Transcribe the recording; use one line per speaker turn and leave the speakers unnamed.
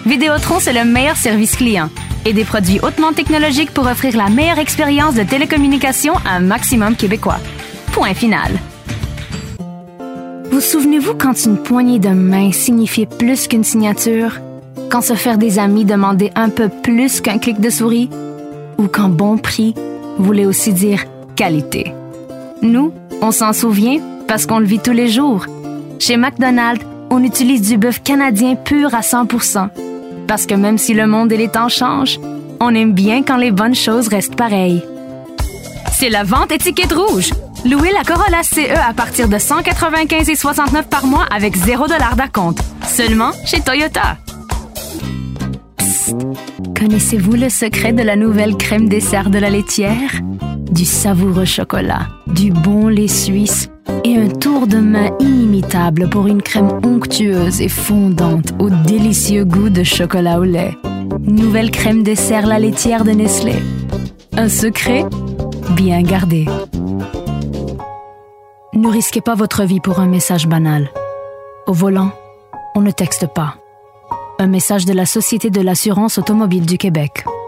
Vidéotron, c'est le meilleur service client et des produits hautement technologiques pour offrir la meilleure expérience de télécommunication à un maximum québécois. Point final. Vous souvenez-vous quand une poignée de main signifiait plus qu'une signature? Quand se faire des amis demandait un peu plus qu'un clic de souris? Ou quand bon prix voulait aussi dire qualité? Nous, on s'en souvient parce qu'on le vit tous les jours. Chez McDonald's, on utilise du bœuf canadien pur à 100%. Parce que même si le monde et les temps changent, on aime bien quand les bonnes choses restent pareilles. C'est la vente étiquette rouge. Louez la Corolla CE à partir de 195,69 par mois avec 0 $ d'acompte. Seulement chez Toyota. Psst. Connaissez-vous le secret de la nouvelle crème dessert de la laitière? Du savoureux chocolat, du bon lait suisse et un tour de main inimitable pour une crème onctueuse et fondante au délicieux goût de chocolat au lait. Nouvelle crème dessert la laitière de Nestlé. Un secret bien gardé. Ne risquez pas votre vie pour un message banal. Au volant, on ne texte pas. Un message de la Société de l'assurance automobile du Québec.